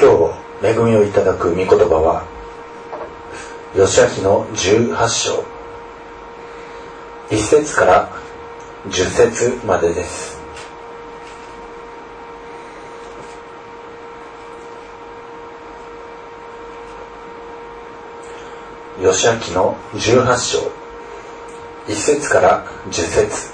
今日恵みをいただく御言葉はヨシア記の18章1節から10節までです。ヨシア記の18章1節から10節。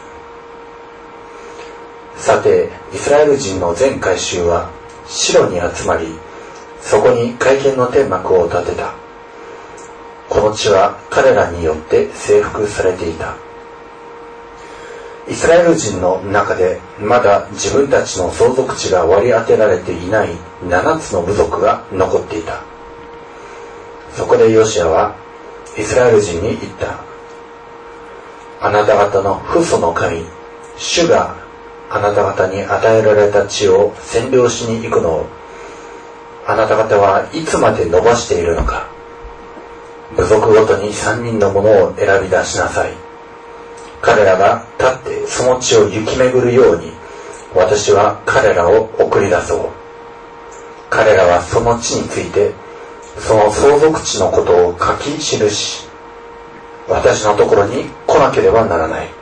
さて、イスラエル人の全会衆はシロに集まり、そこに会見の天幕を建てた。この地は彼らによって征服されていた。イスラエル人の中でまだ自分たちの相続地が割り当てられていない7つの部族が残っていた。そこでヨシアはイスラエル人に言った。あなた方の父祖の神、主があなた方に与えられた地を占領しに行くのを、あなた方はいつまで伸ばしているのか。部族ごとに3人の者を選び出しなさい。彼らが立ってその地を行き巡るように、私は彼らを送り出そう。彼らはその地について、その相続地のことを書き記し、私のところに来なければならない。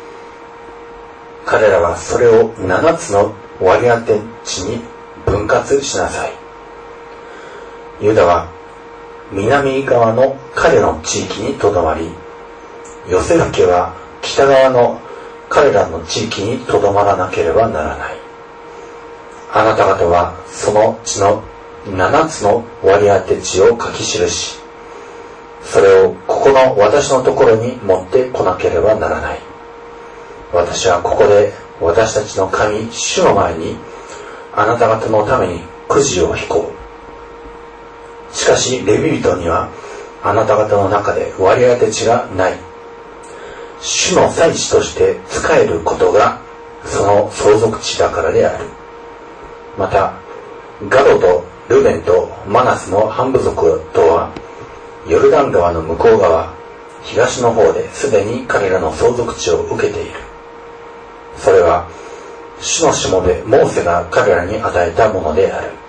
彼らはそれを7つの割り当て地に分割しなさい。ユダは南側の彼の地域にとどまり、ヨセフ家は北側の彼らの地域にとどまらなければならない。あなた方はその地の7つの割り当て地を書き記し、それをここの私のところに持ってこなければならない。私はここで私たちの神主の前にあなた方のためにくじを引こう。しかしレビ人にはあなた方の中で割り当て地がない。主の祭司として仕えることがその相続地だからである。またガドとルベンとマナスの半部族とはヨルダン川の向こう側東の方ですでに彼らの相続地を受けている。それは主のしもべモーセが彼らに与えたものである。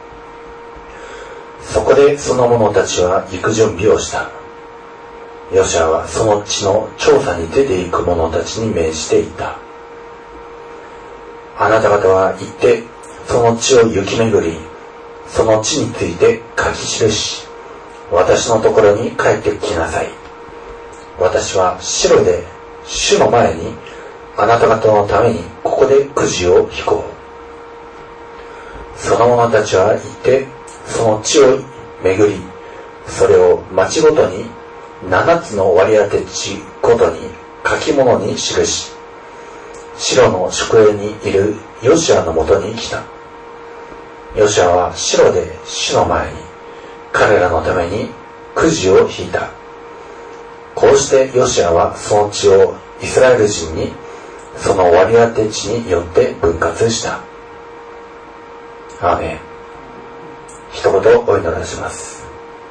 そこでその者たちは行く準備をした。ヨシアはその地の調査に出ていく者たちに命じていった。あなた方は行ってその地を行き巡り、その地について書き記し、私のところに帰ってきなさい。私はシロで主の前にあなた方のためにここでくじを引こう。その者たちは行ってその地を巡り、それを町ごとに7つの割り当て地ごとに書き物に記し、シロの宿営にいるヨシアのもとに来た。ヨシアはシロで主の前に彼らのためにくじを引いた。こうしてヨシアはその地をイスラエル人にその割り当て地によって分割した。アーメン。一言お祈りします。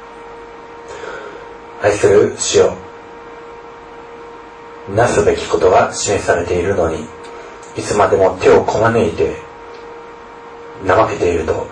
愛する主よ、なすべきことが示されているのに、いつまでも手をこまねいて怠けていると、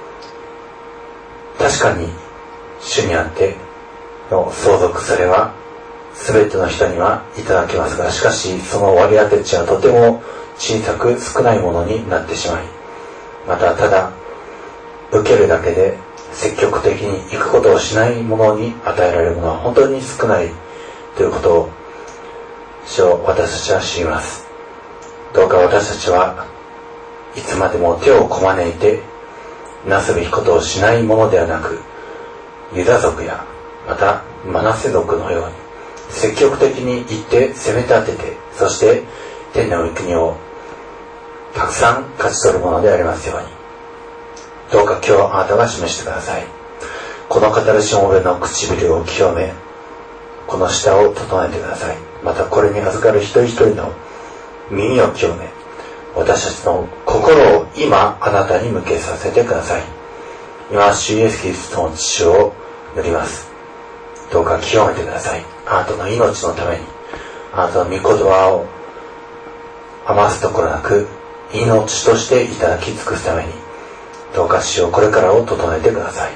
確かに主にあっての相続それは全ての人にはいただけますが、しかしその割り当て地はとても小さく少ないものになってしまい、またただ受けるだけで積極的に行くことをしないものに与えられるものは本当に少ないということを主を私たちは知ります。どうか私たちはいつまでも手をこまねいてなすべきことをしないものではなく、ユダ族やまたマナセ族のように積極的に行って攻め立てて、そして天の御国をたくさん勝ち取るものでありますように、どうか今日あなたが示してください。この語るしもべの唇を清め、この舌を整えてください。またこれに預かる一人一人の耳を清め、私たちの心を今あなたに向けさせてください。今主イエスキリストの血を塗ります。どうか清めてください。あなたの命のために、あなたの御言葉を余すところなく命としていただき尽くすために、 どうか主よこれからを整えてください。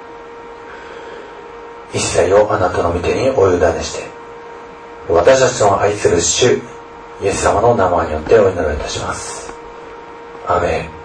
一切をあなたの御手にお委ねして、私たちの愛する主イエス様の名前によってお祈りいたします。アーメン。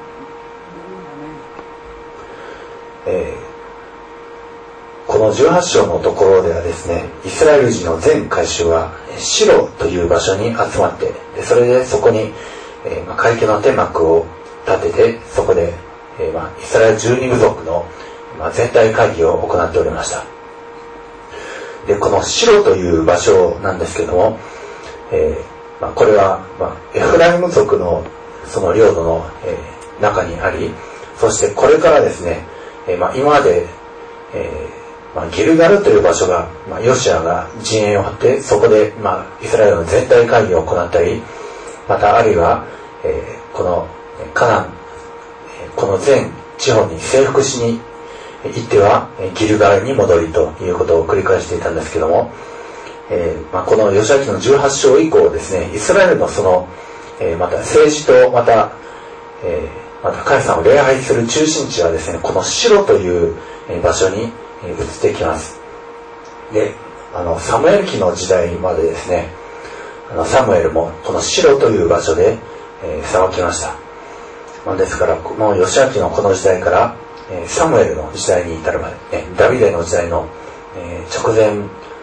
この18章のところではですね、イスラエル人の全会衆はシロという場所に集まって、それでそこに、会見の天幕を立てて、そこで、イスラエル12部族の、全体会議を行っておりました。で、このシロという場所なんですけども、これは、エフライム族のその領土の、中にあり、そしてこれからですね、今まで、ギルガルという場所が、ヨシアが陣営を張ってそこで、イスラエルの全体会議を行ったり、またあるいは、このカナン、この全地方に征服しに行ってはギルガルに戻りということを繰り返していたんですけども、このヨシア記の18章以降ですね、イスラエルのその、また政治とまた神様を礼拝する中心地はですね、このシロという場所に移ってきます。で、サムエル記の時代までですね、サムエルもこのシロという場所で、裁きました。ですから、このヨシア記のこの時代から、サムエルの時代に至るまで、ダビデの時代の、直前、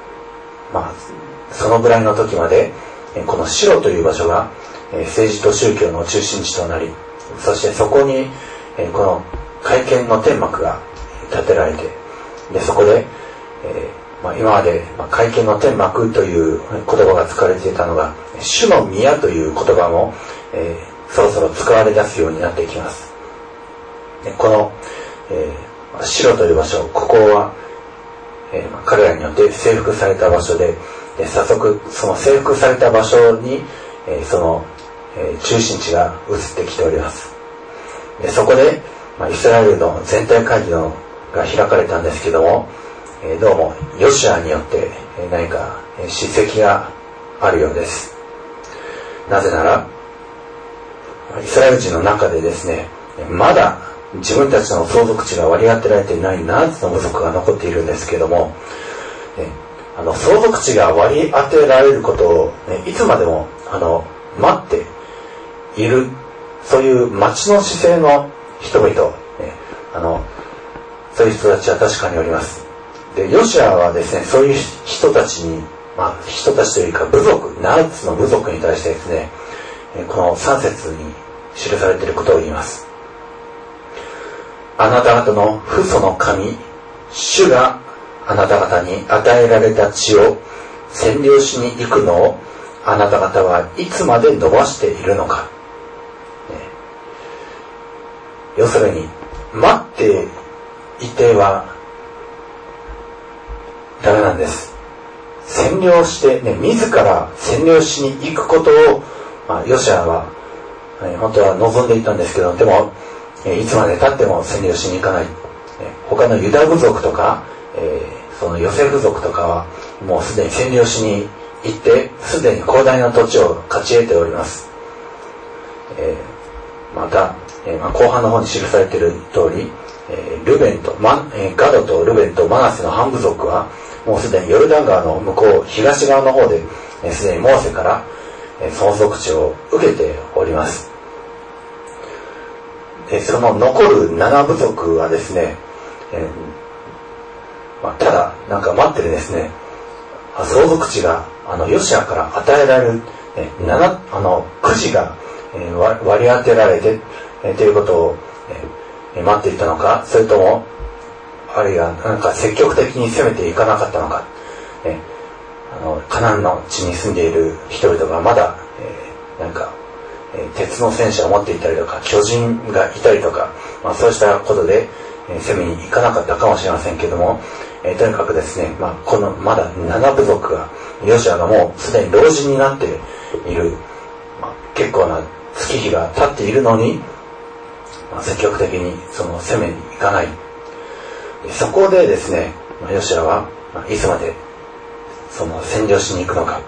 そのぐらいの時まで、このシロという場所が、政治と宗教の中心地となり、そしてそこに、この会見の天幕が立てられて、でそこで、今まで会見の天幕という言葉が使われていたのが、主の宮という言葉も、そろそろ使われ出すようになっていきます。でこの、シロという場所、ここは、彼らによって征服された場所で、早速その征服された場所に、その、中心地が移ってきております。でそこで、イスラエルの全体会議が開かれたんですけども、どうもヨシュアによって何か叱責があるようです。なぜならイスラエル人の中でですね、まだ自分たちの相続地が割り当てられていない7つの部族が残っているんですけども、相続地が割り当てられることを、いつまでも待っている、そういう待ちの姿勢の人々、そういう人たちは確かにおります。で、ヨシュアはですね、そういう人たちに、人たちというか部族、7つの部族に対してですね、この3節に記されていることを言います。あなた方の父祖の神、主があなた方に与えられた地を占領しに行くのをあなた方はいつまで延ばしているのか。要するに、待っていてはダメなんです。占領して、自ら占領しに行くことを、ヨシュアは、本当は望んでいたんですけど、でも、いつまで経っても占領しに行かない。他のユダ部族とか、そのヨセフ族とかは、もうすでに占領しに行って、すでに広大な土地を勝ち得ております。また、後半の方に記されている通り、ルベンとガドとルベンとマナセの半部族はもうすでにヨルダン川の向こう東側の方ですでにモーセから相続地を受けております。でその残る7部族はですね、ただなんか待ってるですね、相続地がヨシュアから与えられるくじが割り当てられてということを待っていたのか、それともあるいはなんか積極的に攻めていかなかったのか、カナンの地に住んでいる人々がまだ、なんか、鉄の戦車を持っていたりとか巨人がいたりとか、そうしたことで、攻めに行かなかったかもしれませんけども、とにかくですね、このまだ7部族がヨシュアがもうすでに老人になっている、結構な月日が経っているのに、積極的にその攻めに行かない。そこでですね、ヨシュアはいつまでその占領しに行くのか、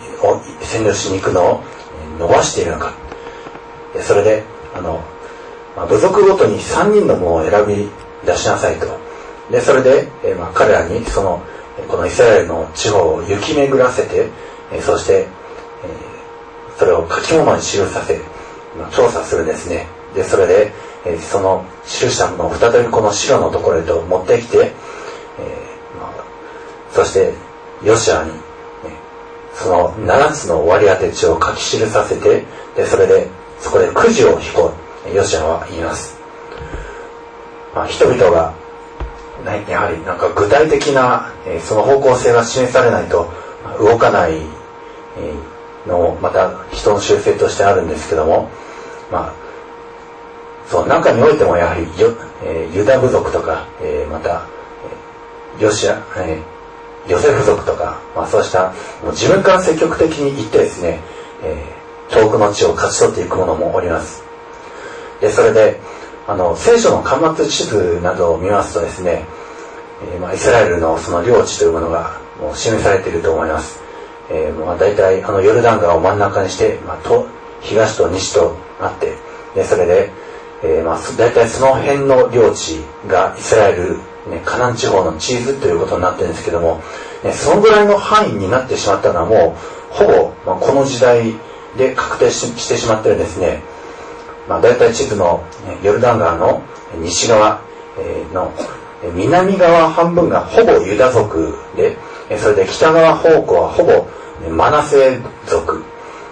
占領しに行くのを伸ばしているのか。それで部族ごとに3人の者を選び出しなさいと。でそれで、彼らにこのイスラエルの地方を行き巡らせて、そして、それを書き物に記させ、調査するんですね。でそれで、その記したものを再びこのシロのところへと持ってきて、そしてヨシアに、その7つの割り当て地を書き記させて、でそれでそこでくじを引こう、ヨシアは言います。人々がやはりなんか具体的なその方向性が示されないと動かないのもまた人の習性としてあるんですけども、そう中においてもやはりユダ部族とか、またヨセフ族とか、そうしたもう自分から積極的に行ってですね、遠くの地を勝ち取っていくものもおります。でそれで聖書の巻末地図などを見ますとですね、イスラエルのその領地というものがもう示されていると思います。大体ヨルダン川を真ん中にして、東と西とあって、でそれで、大体その辺の領地がイスラエル、カナン地方の地図ということになってるんですけども、そのぐらいの範囲になってしまったのはもうほぼ、この時代で確定してしまってるんですね。大体地図のヨルダン川の西側の南側半分がほぼユダ族で、それで北側方向はほぼマナセ族、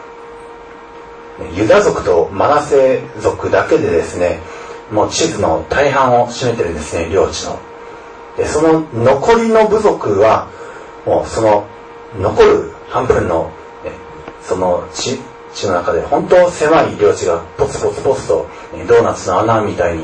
ユダ族とマナセ族だけでですね、もう地図の大半を占めてるんですね、領地の。でその残りの部族はもうその残る半分のその地の中で本当狭い領地がポツポツポツとドーナツの穴みたいに、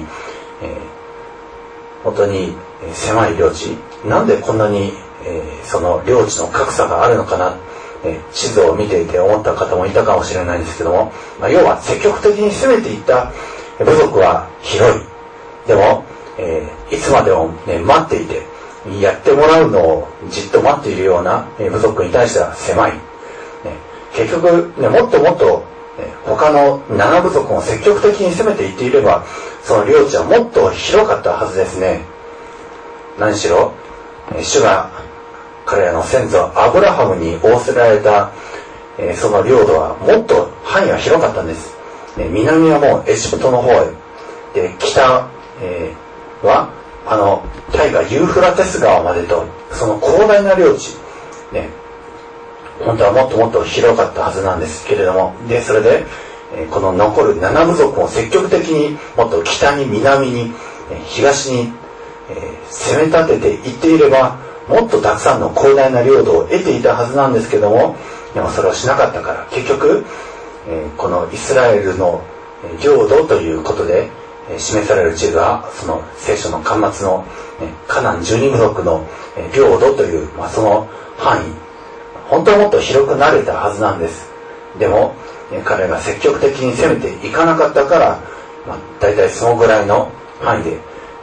本当に狭い領地、なんでこんなに、その領地の格差があるのかな、地図を見ていて思った方もいたかもしれないんですけども、要は積極的に攻めていった部族は広い。でも、いつまでも、待っていてやってもらうのをじっと待っているような部族に対しては狭い。結局、もっともっと他の7部族も積極的に攻めていっていれば、その領地はもっと広かったはずですね。何しろ主が彼らの先祖アブラハムに仰せられた、その領土はもっと範囲は広かったんです。南はもうエジプトの方へ、で北、は大河ユーフラテス川までと、その広大な領地、本当はもっともっと広かったはずなんですけれども、でそれで、この残る7部族も積極的にもっと北に南に、東に、攻め立てていっていれば、もっとたくさんの広大な領土を得ていたはずなんですけども、でもそれをしなかったから、結局、このイスラエルの領土ということで示される地図は、その聖書の巻末のカナン12部族の領土という、その範囲、本当はもっと広くなれたはずなんです。でも彼が積極的に攻めていかなかったから、大体そのぐらいの範囲で、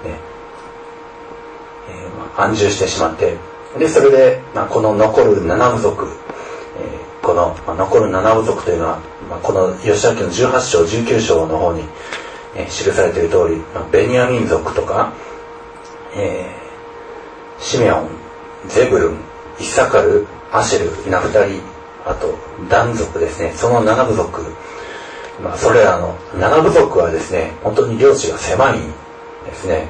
安住してしまって、でそれで、この残る7部族、この、残る7部族というのは、このヨシュア記の18章19章の方に、記されている通り、ベニヤミン族とか、シメオン、ゼブルン、イサカル、アシェル、ナフタリ、あとダン族ですね。その7部族、それらの7部族はですね、本当に領地が狭いんですね。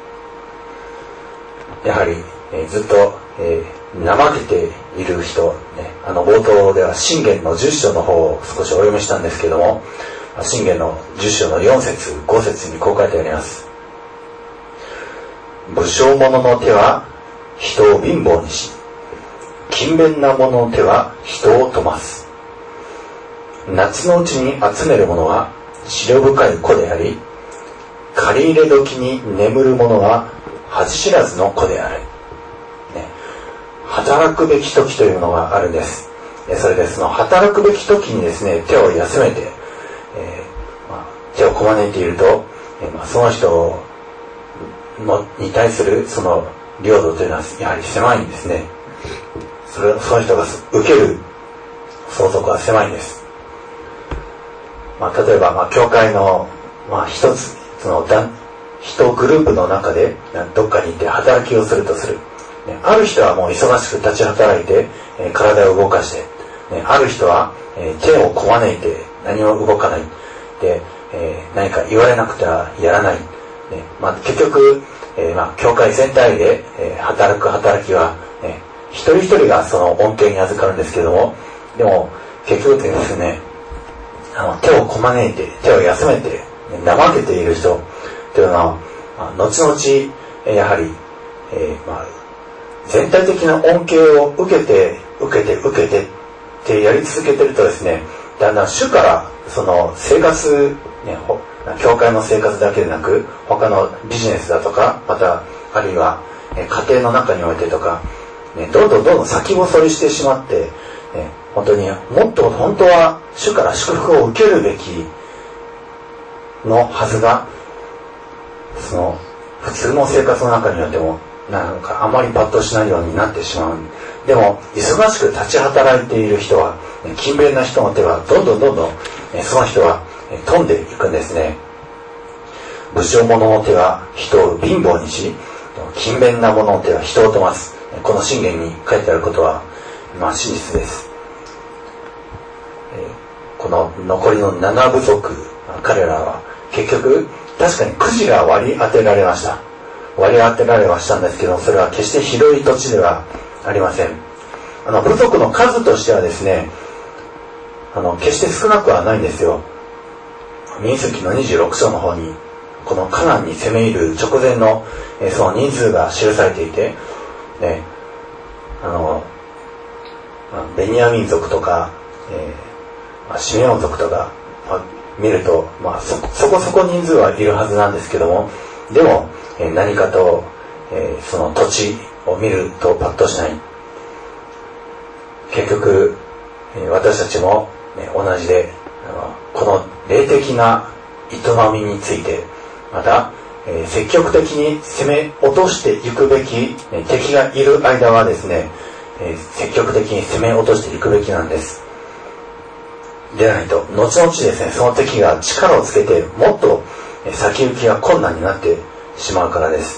やはり、ずっと、怠けている人、冒頭では箴言の10章の方を少しお読みしたんですけども、箴言の10章の4節5節にこう書いてあります。武将者の手は人を貧乏にし、勤勉な者の手は人を富ます。夏のうちに集める者は思慮深い子であり、借り入れ時に眠る者は恥知らずの子である。働くべき時というのがあるんです。それでその働くべき時にですね、手を休めて、手をこまねいていると、その人に対するその領土というのはやはり狭いんですね。その人が受ける相続は狭いんです。例えば、教会の、一つ人グループの中でどっかに行って働きをするとする。ある人はもう忙しく立ち働いて体を動かして、ある人は手をこまねいて何も動かない。で、何か言われなくてはやらない。結局、教会全体で働く働きは、一人一人がその恩恵に預かるんですけども、でも結局ですね、手をこまねいて手を休めて怠けている人というのは後々やはり、全体的な恩恵を受けてってやり続けてるとですね、だんだん主からその生活、教会の生活だけでなく他のビジネスだとか、またあるいは家庭の中においてとか、どんどん先細りしてしまって、本当にもっと本当は主から祝福を受けるべきのはずが、その普通の生活の中においてもなんかあまりパッとしないようになってしまう。でも忙しく立ち働いている人は、勤勉な人の手はどんどんその人は飛んでいくんですね。武将者の手は人を貧乏にし、勤勉な者の手は人を富ます。この箴言に書いてあることは真実です。この残りの7部族、彼らは結局確かにくじが割り当てられました。割り当てられはしたんですけど、それは決して広い土地ではありません。部族の数としてはですね、決して少なくはないんですよ。民数記の26章の方にこのカナンに攻め入る直前のその人数が記されていて、ベニヤミン族とか、シメオン族とか、見ると、そこそこ人数はいるはずなんですけども、でも何かと、その土地を見るとパッとしない。結局私たちも、同じで、この霊的な営みについて、また積極的に攻め落としていくべき敵がいる間はですね、積極的に攻め落としていくべきなんです。でないと後々ですね、その敵が力をつけてもっと先行きが困難になってしまうからです。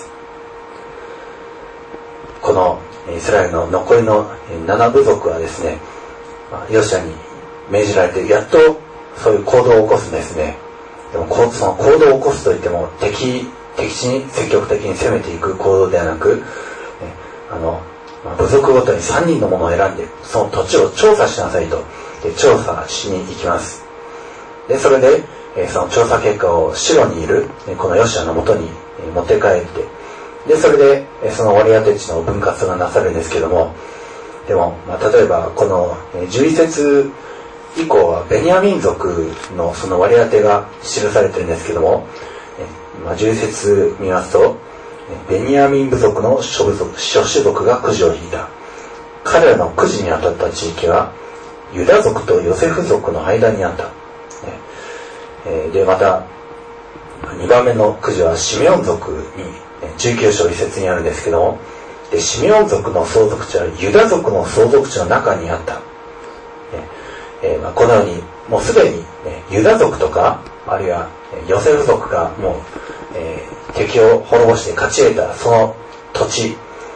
このイスラエルの残りの7部族はですね、ヨシュアに命じられてやっとそういう行動を起こすんですね。でもその行動を起こすといっても敵地に積極的に攻めていく行動ではなく、部族ごとに3人のものを選んでその土地を調査しなさいと、調査しに行きます。でそれでその調査結果をシロにいるこのヨシュアのもとに持って帰って、でそれでその割り当て地の分割がなされるんですけども、でも、例えばこの11節以降はベニヤミン族のその割り当てが記されてるんですけども、11節見ますと、ベニヤミン部族の諸種族がくじを引いた。彼らのくじに当たった地域はユダ族とヨセフ族の間にあった。でまた2番目のくじはシメオン族に19章1節にあるんですけども、でシメオン族の相続地はユダ族の相続地の中にあった。このようにもうすでに、ユダ族とかあるいはヨセフ族がもう、敵を滅ぼして勝ち得たその土地、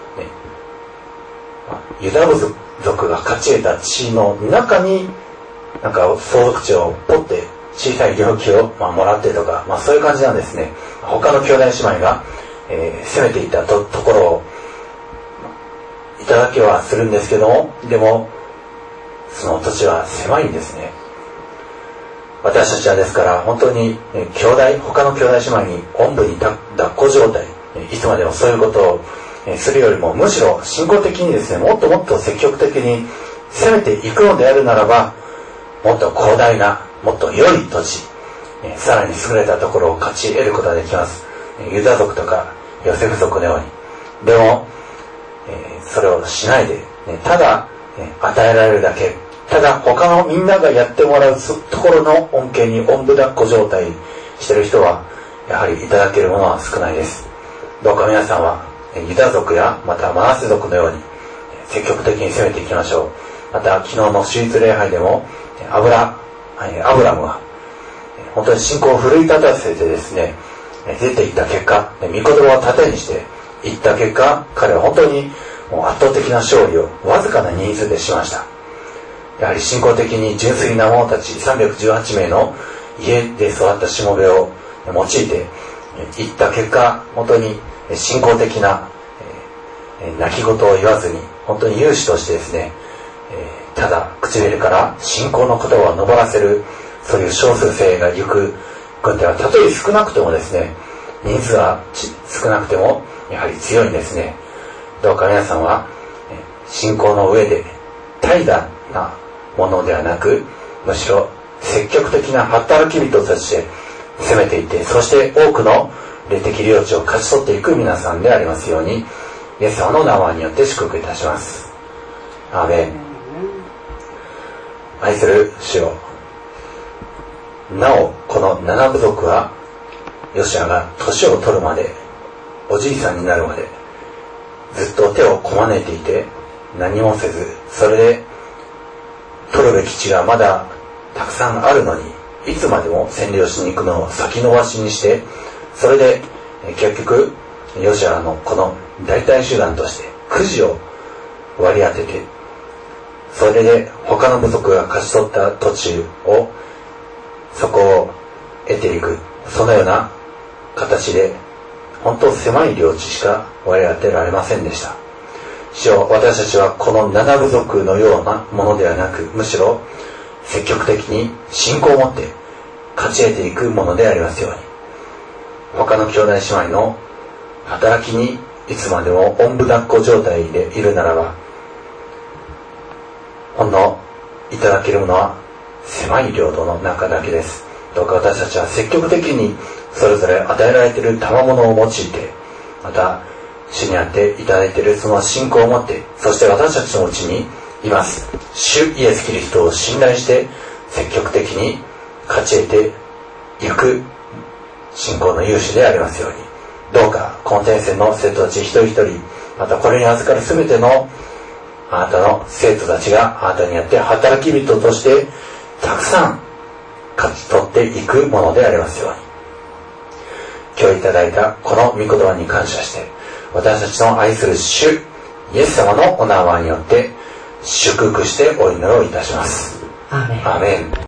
ユダ族が勝ち得た地の中になんか相続地をポッて小さい領地を、もらってとか、そういう感じなんですね。他の兄弟姉妹が、攻めていた ところをいただけはするんですけども、でもその土地は狭いんですね。私たちはですから本当に他の兄弟姉妹におんぶに抱っこ状態、いつまでもそういうことをするよりも、むしろ信仰的にですね、もっともっと積極的に攻めていくのであるならば、もっと広大な、もっと良い土地、さらに優れたところを勝ち得ることができます。ユダ族とかヨセフ族のように。でも、それをしないで、ただ与えられるだけ、ただ他のみんながやってもらうところの恩恵におんぶ抱っこ状態してる人はやはりいただけるものは少ないです。どうか皆さんはユダ族やまたマナセ族のように積極的に攻めていきましょう。また昨日の手術礼拝でもアブラムは本当に信仰を奮い立たせてですね、 出ていった結果、御言葉を盾にしていった結果、彼は本当にもう圧倒的な勝利をわずかな人数でしました。やはり信仰的に純粋な者たち318名の家で育ったしもべを用いていった結果、本当に信仰的な泣き言を言わずに、本当に勇士としてですね、ただ唇から信仰の言葉を上らせる、そういう少数精鋭が行く軍隊はたとえ少なくてもですね、人数が少なくてもやはり強いんですね。どうか皆さんは信仰の上で怠惰なものではなく、むしろ積極的な働き人として攻めていって、そして多くの霊的領地を勝ち取っていく皆さんでありますように、イエス様の名前によって祝福いたします。アーメン。愛する主よ、なおこの7部族はヨシアが年を取るまで、おじいさんになるまでずっと手をこまねいていて何もせず、それで取るべき地がまだたくさんあるのに、いつまでも占領しに行くのを先延ばしにして、それで結局ヨシアのこの大隊集団としてくじを割り当てて、それで他の部族が勝ち取った土地をそこを得ていく、そのような形で本当狭い領地しか割り当てられませんでした。主よ、私たちはこの7部族のようなものではなく、むしろ積極的に信仰を持って勝ち得ていくものでありますように、他の兄弟姉妹の働きにいつまでもおんぶ抱っこ状態でいるならば、ほんのいただけるものは狭い領土の中だけです。どうか私たちは積極的にそれぞれ与えられている賜物を用いて、また主にあっていただいているその信仰を持って、そして私たちのうちにいます主イエス・キリストを信頼して積極的に勝ち得ていく信仰の勇士でありますように、どうかこの天線の生徒たち一人一人、またこれに預かる全てのあなたの生徒たちがあなたにあって働き人としてたくさん勝ち取っていくものでありますように、今日いただいたこの御言葉に感謝して、私たちの愛する主イエス様のお名前によって祝福してお祈りをいたします。 アーメン。 アーメン。